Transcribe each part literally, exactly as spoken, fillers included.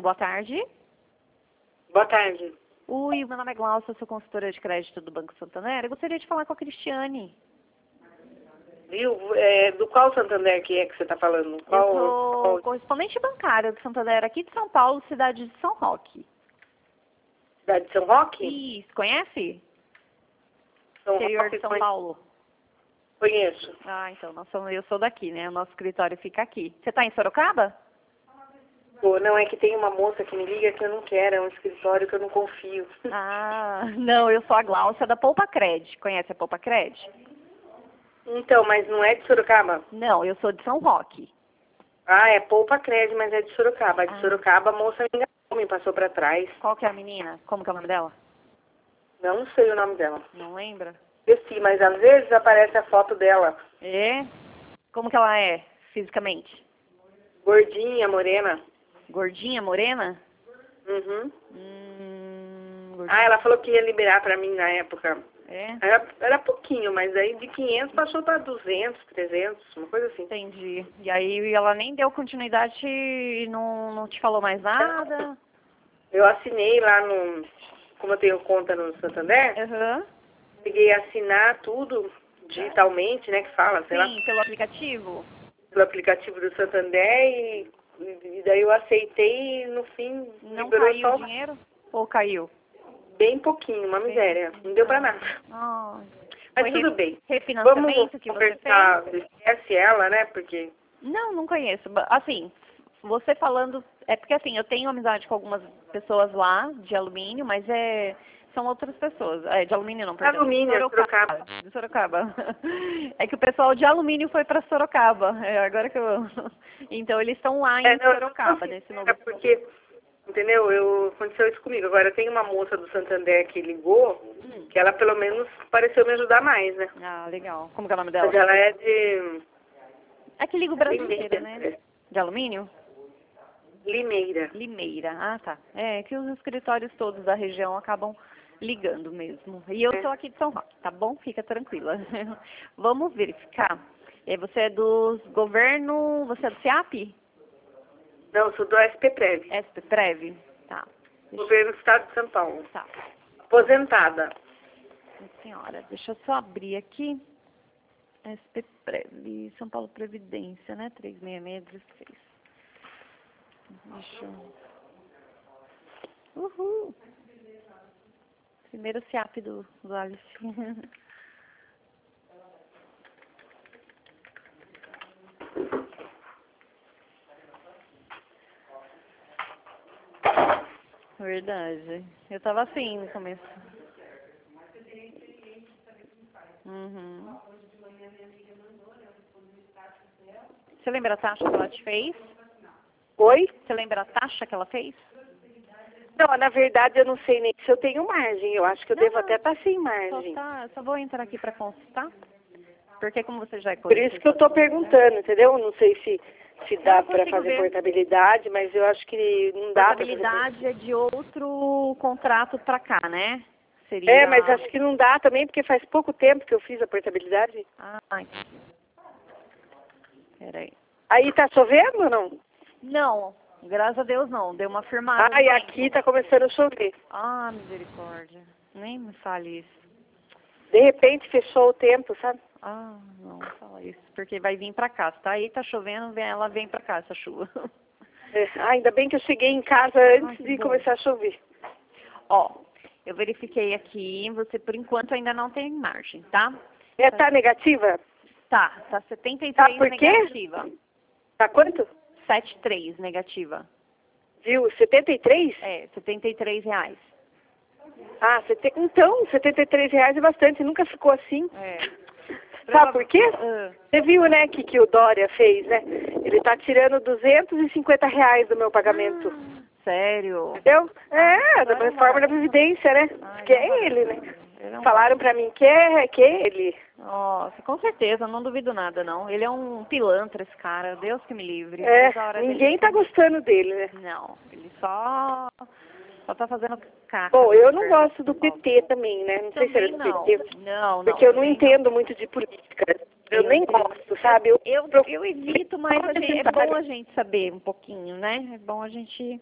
boa tarde. Boa tarde. Oi, meu nome é Glaucia, sou consultora de crédito do Banco Santander. Eu gostaria de falar com a Cristiane. Viu? É, do qual Santander que é que você está falando? Qual, Eu sou qual... correspondente bancária do Santander aqui de São Paulo, cidade de São Roque. Cidade de São Roque? Isso, conhece? São Interior Roque, de São conhe- Paulo. Conheço. Ah, então, nós somos, eu sou daqui, né? O nosso escritório fica aqui. Você está em Sorocaba? Pô, não, é que tem uma moça que me liga que eu não quero, é um escritório que eu não confio. Ah, não, eu sou a Glaucia da Poupa Cred. Conhece a Poupa Cred? Então, mas não é de Sorocaba? Não, eu sou de São Roque. Ah, é Poupa Cred, mas é de Sorocaba. De Ah. Sorocaba, a moça me enganou, me passou pra trás. Qual que é a menina? Como que é o nome dela? Não sei o nome dela. Não lembra? Eu sim, mas às vezes aparece a foto dela. É? Como que ela é, fisicamente? Gordinha, morena. Gordinha, morena? Uhum. Hum, Ah, gordinha. ela falou que ia liberar pra mim na época. É? Era, era pouquinho, mas aí de quinhentos passou para duzentos, trezentos, uma coisa assim. Entendi. E aí ela nem deu continuidade e não, não te falou mais nada? Eu assinei lá no... Como eu tenho conta no Santander, Aham. peguei a assinar tudo digitalmente, né, que fala, sei lá, Sim, pelo aplicativo? pelo aplicativo do Santander e, e daí eu aceitei e no fim Não liberou caiu só o dinheiro? Ou caiu? bem pouquinho, uma miséria. Não deu pra nada. Ah, Mas foi tudo re- bem. refinanciamento Vamos que você fez? conversar, esquece ela, né, porque... Não, não conheço. Ba- Assim, você falando... É porque assim, eu tenho amizade com algumas pessoas lá, de alumínio, mas é... São outras pessoas. É, de alumínio não, perdão. Alumínio, Sorocaba. Sorocaba. De Sorocaba. É que o pessoal de alumínio foi para Sorocaba. É, agora que eu... Então eles estão lá em É, não, eu não Sorocaba, consigo, nesse novo... é porque, entendeu, eu, aconteceu isso comigo. Agora tem uma moça do Santander que ligou, Hum. que ela pelo menos pareceu me ajudar mais, né? Ah, legal. Como que é o nome dela? Mas ela é de É que liga o Brasil inteiro, Limeira, né? parece. De alumínio? Limeira. Limeira. Ah, tá. É que os escritórios todos da região acabam ligando mesmo. E eu É. sou aqui de São Roque, tá bom? Fica tranquila. Vamos verificar. É, você é dos governo... Você é do SEAP? Não, eu sou do S P Prev, S P Prev? Tá. Deixa... governo do Estado de São Paulo. Tá. Aposentada. Sim, senhora, deixa eu só abrir aqui. S P Prev, São Paulo Previdência, né? três seis seis três seis. Deixa eu... Uhul! Primeiro SEAP do, do Alice. Verdade. Eu tava assim no começo. Uhum. Você lembra a taxa que ela te fez? Oi? Você lembra a taxa que ela fez? Não, na verdade eu não sei nem se eu tenho margem. Eu acho que eu Não, devo não. até estar sem Só, margem. tá, só vou entrar aqui para consultar. Porque como você já é Por isso que eu estou perguntando, entendeu? Não sei se, se dá Eu para consigo fazer ver. portabilidade, mas eu acho que não dá para fazer Portabilidade é de outro contrato para cá, né? Seria... É, mas acho que não dá também, porque faz pouco tempo que eu fiz a portabilidade. Ah, entendi. Peraí. Aí tá chovendo ou não? Não, graças a Deus não. Deu uma firmada. Ah, e no aqui tempo. tá começando a chover. Ah, misericórdia. Nem me fale isso. De repente fechou o tempo, sabe? Ah, não fala isso. Porque vai vir pra cá. Se tá aí, tá chovendo, vem- ela vem pra cá, essa chuva. É, ah, ainda bem que eu cheguei em casa antes que de bom. começar a chover. Ó, eu verifiquei aqui, você por enquanto ainda não tem margem, tá? É, tá negativa? Tá, tá setenta e Tá, três por quê? negativa. Tá quanto? setenta e três negativa. Viu? setenta e três? É, setenta e três reais. Ah, sete... então, setenta e três reais é bastante, nunca ficou assim. É. Sabe por quê? Ah, Você viu, né, que, que o Dória fez, né? Ele tá tirando duzentos e cinquenta reais do meu pagamento. ah, sério? Entendeu? É, da Agora é reforma uma- da Previdência, né? Ai, Que não é vai- ele, né? Ele é um... Falaram pra mim que é, que é ele. Nossa, com certeza, não duvido nada, não. Ele é um pilantra, esse cara. Deus que me livre. É, Vejo a hora ninguém dele- tá gostando dele, né? Não, ele só... Só tá fazendo caca. Bom, no eu não governo gosto do de São Paulo. P T também, né? Não sei se era Também do não. P T. Não, não. Porque eu não também entendo muito de política. Eu, Eu nem entendo. gosto, sabe? Eu, Eu, eu, eu evito, mas a gente- é bom a gente saber um pouquinho, né? É bom a gente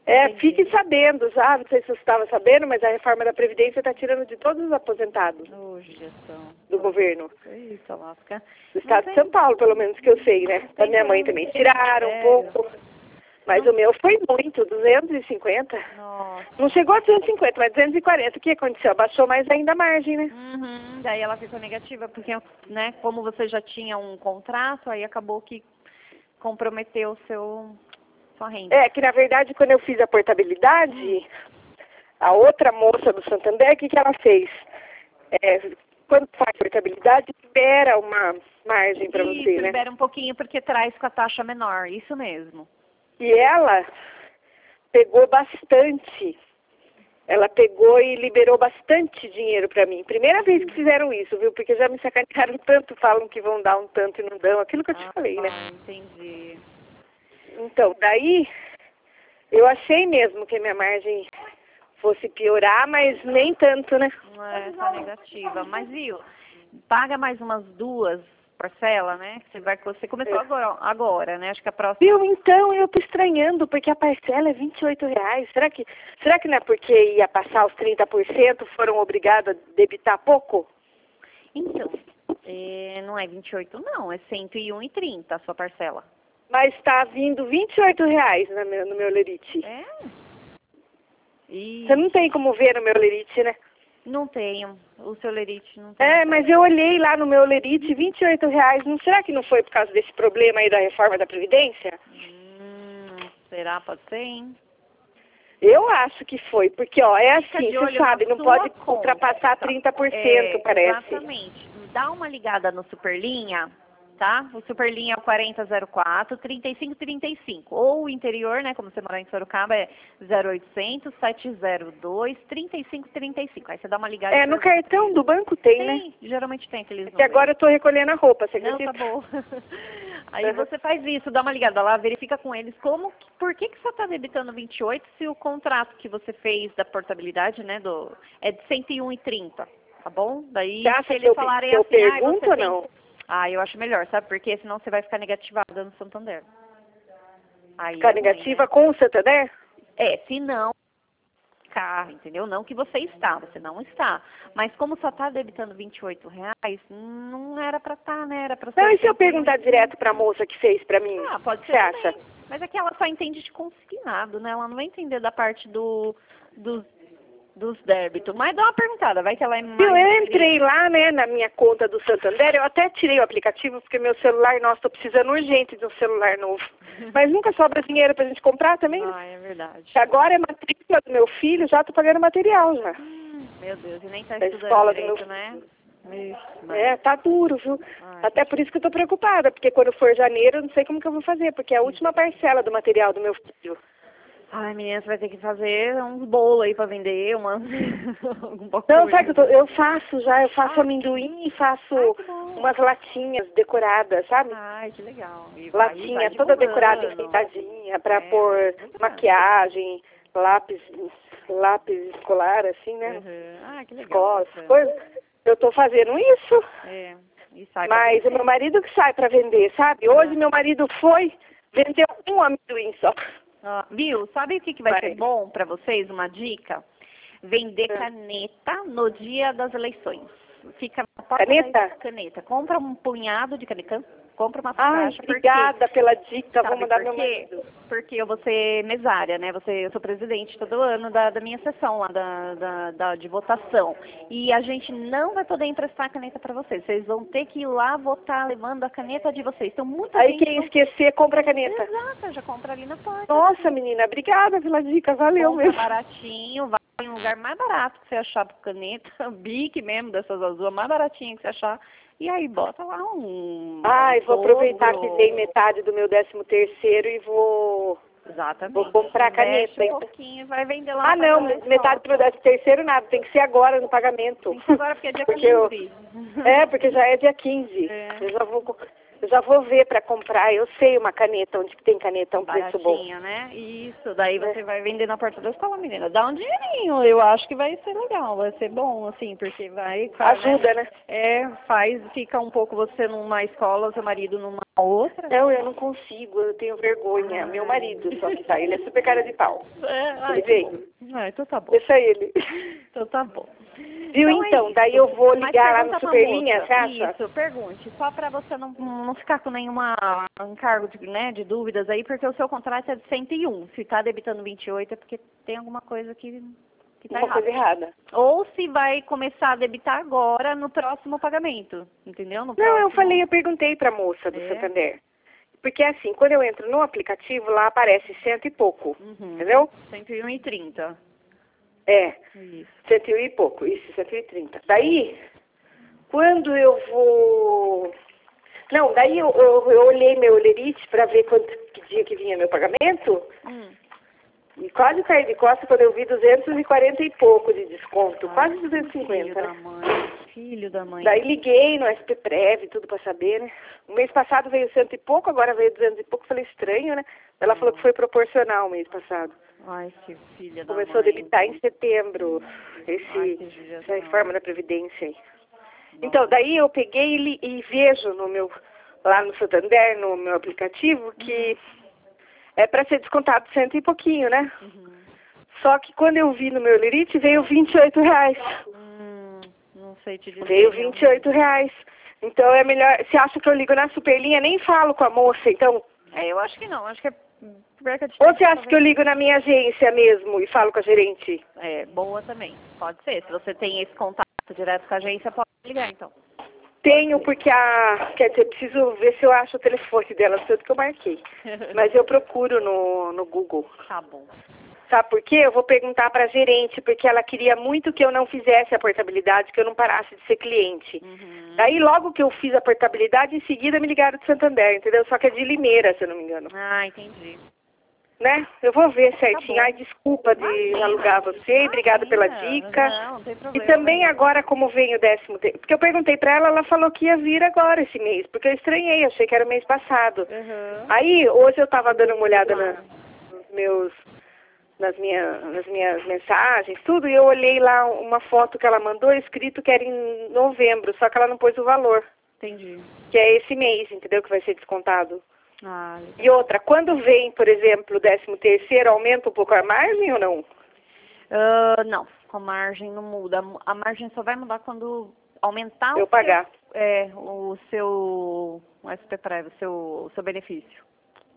É, Entendi. fique sabendo, já, não sei se você estava sabendo, mas a reforma da Previdência está tirando de todos os aposentados Ô, gestão. do governo. Eita, lasca. Do Não estado de tem, São Paulo, pelo menos que eu sei, né? não Da tem minha mãe pra também. onde. Tiraram um Sério? pouco, mas Não- o meu foi muito, duzentos e cinquenta. Nossa. Não chegou a duzentos e cinquenta, mas duzentos e quarenta. O que aconteceu? Abaixou mais ainda a margem, né? Uhum. Daí ela ficou negativa, porque, né, como você já tinha um contrato, aí acabou que comprometeu o seu, sua renda. É, que na verdade, quando eu fiz a portabilidade, a outra moça do Santander, o que, que ela fez? É, quando faz portabilidade, libera uma margem para Isso, você, né? libera um pouquinho porque traz com a taxa menor, isso mesmo. E ela pegou bastante. Ela pegou e liberou bastante dinheiro para mim. Primeira vez que fizeram isso, viu? Porque já me sacanearam tanto, falam que vão dar um tanto e não dão. Aquilo que eu te Ah, falei, né? ah, entendi. Então, daí, eu achei mesmo que a minha margem fosse piorar, mas nem tanto, né? Não é essa negativa. Mas, viu, paga mais umas duas parcelas, né? Você, vai, você começou É. agora, agora, né? Acho que a próxima... Viu? Então, eu tô estranhando, porque a parcela é vinte e oito reais. Será que, será que não é porque ia passar os trinta por cento, foram obrigados a debitar pouco? Então, é, não é vinte e oito não, é cento e um e trinta a sua parcela. Mas está vindo vinte e oito reais no meu, no meu lerite. É? E Você não tem como ver no meu lerite, né? não tenho, o seu lerite não tem. É, mas eu olhei lá no meu lerite, vinte e oito reais. Não, será que não foi por causa desse problema aí da reforma da Previdência? Hum, será? Pode ser, hein? Eu acho que foi, porque, ó, é Fica assim, de você olho sabe, na não sua pode conta. ultrapassar trinta por cento, É, parece. exatamente. Dá uma ligada no Superlinha, tá? O Superlinha é o quarenta zero quatro, trinta e cinco trinta e cinco. Ou o interior, né, como você mora em Sorocaba, é zero oitocentos, sete zero dois, trinta e cinco trinta e cinco. Aí você dá uma ligada. É, e no pergunta. cartão do banco tem, né? Tem, geralmente tem aqueles Porque números. agora eu tô recolhendo a roupa, você Não, acredita? tá bom. Aí Uhum. você faz isso, dá uma ligada lá, verifica com eles como, que- por que que você está debitando vinte e oito se o contrato que você fez da portabilidade, né, do, é de cento e um e trinta, tá bom? Daí Você acha se que eu, eles que falarem eu assim, ah, pergunto você ou tem... não? Ah, eu acho melhor, sabe? Porque senão você vai ficar negativada no Santander. Aí Ficar é ruim, negativa né? com o Santander? É, se não, carro, entendeu? Não que você está, você não está. Mas como só está debitando vinte e oito reais, não era para estar, né? Era para ser Não, e se eu cento e um. perguntar direto pra moça que fez pra mim? Ah, O pode que ser você também. acha? Mas é que ela só entende de consignado, né? Ela não vai entender da parte do, dos, dos débitos. Mas dá uma perguntada, vai que ela é mais... Eu entrei lá, né, na minha conta do Santander, eu até tirei o aplicativo, porque meu celular, nossa, tô precisando urgente de um celular novo. Mas nunca sobra dinheiro pra gente comprar também, né? Ah, é verdade. Agora é matrícula do meu filho, já tô pagando material já. Hum, meu Deus, e nem tá Da estudando escola do direito, meu né? Ixi, mas... É, tá duro, viu? Ai, Até por isso que eu tô preocupada, porque quando for janeiro eu não sei como que eu vou fazer, porque é a última parcela do material do meu filho. Ai, menina, você vai ter que fazer uns bolos aí pra vender, uma... um pouco Não, de sabe que eu, tô, coisa. eu faço já, eu faço Ah, amendoim e faço ai, que bom. umas latinhas decoradas, sabe? Ai, que legal. E vai, vai Latinha toda decorada, divulgando. enfeitadinha, pra É, pôr vai divulgando. maquiagem, lápis, lápis escolar, assim, né? Uhum. Ah, que legal. Escolas, Bacana. coisas. Eu tô fazendo isso, É, e sai pra mas o vender. meu marido que sai pra vender, sabe? Hoje meu marido foi, vendeu um amendoim só. Ah, viu? Sabe o que, que vai, Vai. ser bom pra vocês? Uma dica? Vender É. caneta no dia das eleições. Fica na porta Caneta? da caneta. Compra um punhado de caneta. Compra uma Ai, caixa. obrigada pela dica, vou Sabe mandar por meu quê? marido. Porque eu vou ser mesária, né? Você, eu sou presidente todo ano da, da minha sessão lá da, da, da- de votação. E a gente não vai poder emprestar a caneta para vocês. Vocês vão ter que ir lá votar levando a caneta de vocês. Então, muita Aí gente... quem não- esquecer, compra a caneta. Exato, já compra ali na porta. Nossa, menina, obrigada pela dica, valeu Compra mesmo. baratinho, vai em um lugar mais barato que você achar por caneta, Bic mesmo, dessas azuis, mais baratinho que você achar. E aí bota lá um... Ai, um vou aproveitar que dobro. dei metade do meu décimo terceiro e vou, Exatamente. vou comprar a Investe caneta. um então. pouquinho e vai vender lá Ah, na não, porta da escola. metade do meu décimo terceiro nada, tem que ser agora no pagamento. Tem que ser agora porque é dia Porque eu- quinze. É, porque já é dia quinze. É. Eu já vou, co- eu já vou ver para comprar. Eu sei uma caneta, onde que tem caneta a um preço bom. Baratinha, né? Isso, daí você É. vai vender na porta da escola, menina. Dá um dinheirinho, eu acho que vai ser legal, vai ser bom, assim, porque vai... faz, Ajuda, né? É, faz, fica um pouco você numa escola, seu marido numa A outra? Não, eu não consigo, eu tenho vergonha. Meu marido só que tá, ele é super cara de pau. É, ai, Ele veio. ah, então tá bom. Deixa ele. Então tá bom. Viu, Então, é então, isso. daí eu vou Mas ligar lá pergunta no pra Superlinha, moça. você acha? Isso, pergunte. Só pra você não, não ficar com nenhuma encargo de, né, de dúvidas aí, porque o seu contrato é de cento e um. Se tá debitando vinte e oito é porque tem alguma coisa que, que tá Uma errada. coisa errada. Ou se vai começar a debitar agora no próximo pagamento, entendeu? No Não, próximo... eu falei, eu perguntei pra moça do É? Santander. Porque assim, quando eu entro no aplicativo, lá aparece cento e pouco, Uhum. entendeu? cento e um e trinta. É, Isso. cento e um e pouco, isso, cento e trinta. Daí, quando eu vou... Não, daí eu, eu, eu olhei meu Olerite pra ver quanto, que dia que vinha meu pagamento, Hum. e quase caí de costa quando eu vi duzentos e quarenta e pouco de desconto, Ai, quase duzentos e Filho cinquenta, da né? mãe. Filho da mãe. Daí liguei no S P Prev, tudo pra saber, né? O mês passado veio cento e pouco, agora veio duzentos e pouco, falei estranho, né? Ela falou que foi proporcional o mês passado. Ai, que filha da Começou a mãe. debitar em setembro, Ai, esse, que essa judiação. reforma da Previdência aí. Então, daí eu peguei e, li- e vejo no meu, lá no Santander, no meu aplicativo, que é para ser descontado cento e pouquinho, né? Uhum. Só que quando eu vi no meu Lerite, veio vinte e oito reais. Hum, não sei te dizer. Veio vinte e oito reais. Então é melhor, você acha que eu ligo na Superlinha, nem falo com a moça, então... É, eu acho que não. Acho que é perca de Ou tempo, você acha talvez. que eu ligo na minha agência mesmo e falo com a gerente? É, boa também. Pode ser. Se você tem esse contato direto com a agência, pode ligar, então. Tenho, porque a... Quer dizer, preciso ver se eu acho o telefone dela, tanto que eu marquei. Mas eu procuro no, no Google. Tá bom. Sabe por quê? Eu vou perguntar para a gerente, porque ela queria muito que eu não fizesse a portabilidade, que eu não parasse de ser cliente. Uhum. Daí, logo que eu fiz a portabilidade, em seguida me ligaram de Santander, entendeu? Só que é de Limeira, se eu não me engano. Ah, entendi. Né? Eu vou ver certinho. bom. Ai, desculpa de Imagina. alugar você, obrigada pela Imagina. dica. Não, não tem E problema. também nenhum. agora, como vem o décimo terceiro, porque eu perguntei para ela, ela falou que ia vir agora esse mês, porque eu estranhei, achei que era o mês passado. Uhum. Aí, hoje eu estava dando uma olhada na, nos meus, nas, minha, nas minhas mensagens, tudo, e eu olhei lá uma foto que ela mandou, escrito que era em novembro, só que ela não pôs o valor, Entendi. que é esse mês, entendeu? Que vai ser descontado. Ah, E outra, quando vem, por exemplo, o décimo terceiro, aumenta um pouco a margem ou não? ah, não, a margem não muda. A margem só vai mudar quando aumentar Eu o pagar. seu, é, o seu o S P Prev, o seu, o seu benefício.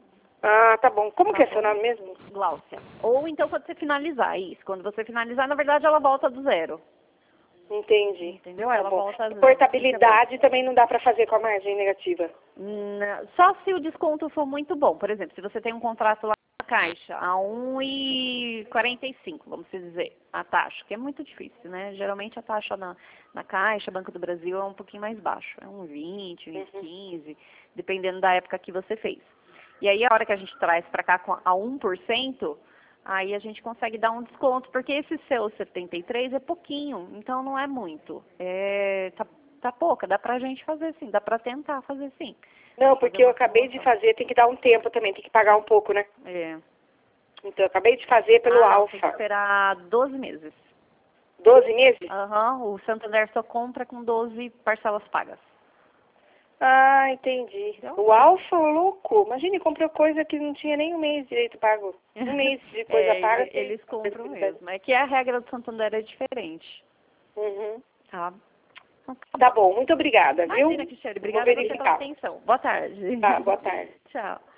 Ah, tá bom. Como Tá que é bom. seu nome mesmo? Gláucia. Ou então quando você finalizar, isso. Quando você finalizar, na verdade, ela volta do zero. Entendi. Entendeu? Tá Ela bom. volta... Portabilidade também não dá pra fazer com a margem negativa. Não, só se o desconto for muito bom. Por exemplo, se você tem um contrato lá na Caixa a um e quarenta e cinco, vamos dizer, a taxa, que é muito difícil, né? Geralmente a taxa na, na Caixa, Banco do Brasil, é um pouquinho mais baixo. É um vinte, um quinze, dependendo da época que você fez. E aí a hora que a gente traz para cá com a um por cento, aí a gente consegue dar um desconto, porque esse seu setenta e três é pouquinho, então não é muito. É, tá, tá pouca, dá pra gente fazer sim, dá pra tentar fazer sim. Não, porque Fazer eu uma acabei de simulação. fazer, tem que dar um tempo também, tem que pagar um pouco, né? É. Então, eu acabei de fazer pelo Ah, não, tem que Alfa. esperar doze meses. doze meses? Aham, o Santander só compra com doze parcelas pagas. Ah, entendi. Entendeu? O Alfa, ô louco. Imagine, comprou coisa que não tinha nem um mês direito pago. Um mês de coisa É, paga. ele- tem- eles compram mesmo. É que a regra do Santander é diferente, Uhum. tá? Então, Tá bom, muito obrigada, viu? Imagina, Cristiane, Vou obrigada a você pela verificar. atenção. Boa tarde. Tá, boa tarde. Tchau.